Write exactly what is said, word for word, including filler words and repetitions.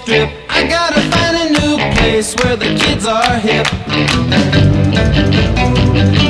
strip. I gotta find a new place where the kids are hip.